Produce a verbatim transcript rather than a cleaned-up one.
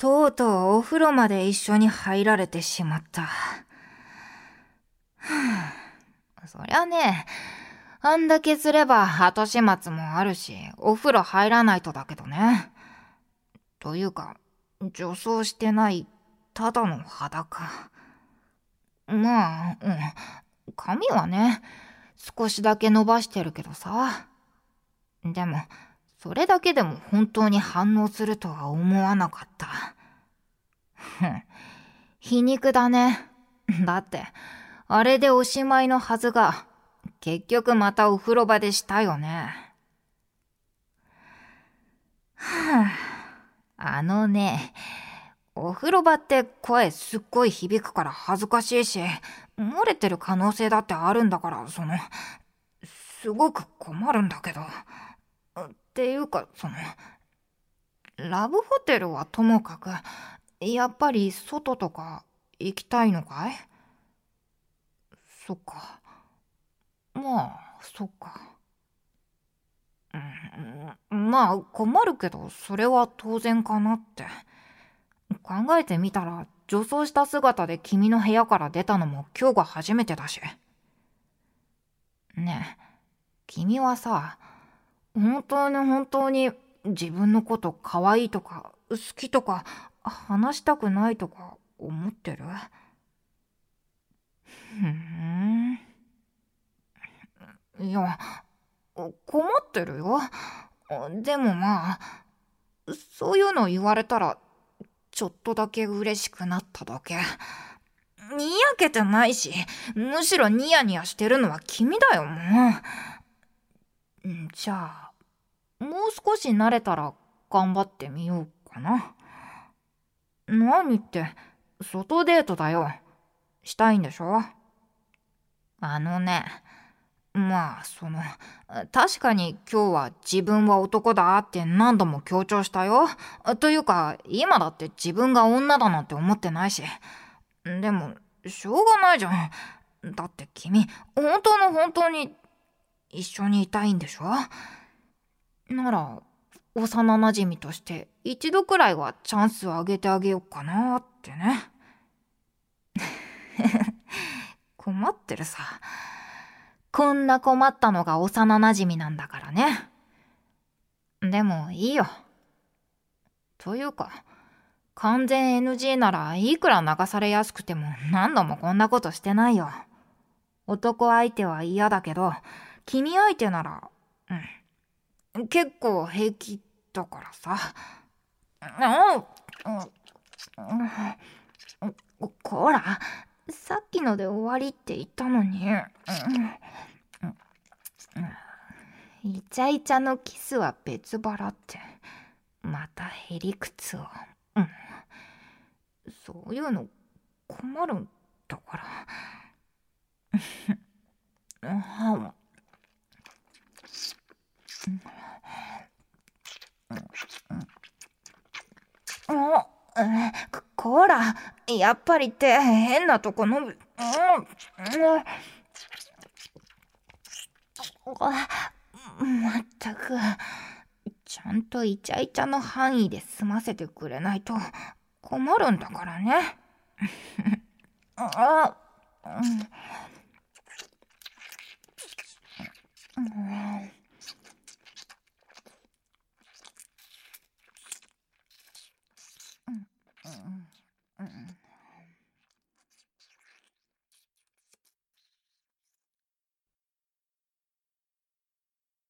とうとうお風呂まで一緒に入られてしまった。そりゃね、あんだけすれば後始末もあるし、お風呂入らないとだけどね。というか、女装してない、ただの裸。まあ、うん。髪はね、少しだけ伸ばしてるけどさ。でも、それだけでも本当に反応するとは思わなかった。ふん、皮肉だね。だって、あれでおしまいのはずが、結局またお風呂場でしたよね。はあ、あのね、お風呂場って声すっごい響くから恥ずかしいし、漏れてる可能性だってあるんだから、その、すごく困るんだけど。っていうか、その、ラブホテルはともかく、やっぱり外とか行きたいのかい？そっか。まあ、そっか。うん、まあ、困るけど、それは当然かなって。考えてみたら、女装した姿で君の部屋から出たのも今日が初めてだし。ねえ、君はさ、本当に本当に自分のこと可愛いとか好きとか話したくないとか思ってる？ふん。いや、困ってるよ。でもまあ、そういうの言われたら、ちょっとだけ嬉しくなっただけ。にやけてないし、むしろニヤニヤしてるのは君だよ、もう。じゃあ、もう少し慣れたら頑張ってみようかな。何って、外デートだよ。したいんでしょ？あのね、まあ、その、確かに今日は自分は男だって何度も強調したよ。というか、今だって自分が女だなんて思ってないし。でも、しょうがないじゃん。だって君、本当の本当に一緒にいたいんでしょ？なら、幼馴染として一度くらいはチャンスをあげてあげようかなってね。困ってるさ。こんな困ったのが幼馴染なんだからね。でもいいよ。というか、完全 エヌジー ならいくら流されやすくても何度もこんなことしてないよ。男相手は嫌だけど、君相手なら、うん、結構平気だからさ。うん、うん、こら、さっきので終わりって言ったのに。うん、イチャイチャのキスは別腹って、またへりくつを。うん、そういうの困るんだから。こ、こら、やっぱりって変なとこ飲む。うん、うん、まったく、ちゃんとイチャイチャの範囲で済ませてくれないと困るんだからね。あ、うん、うん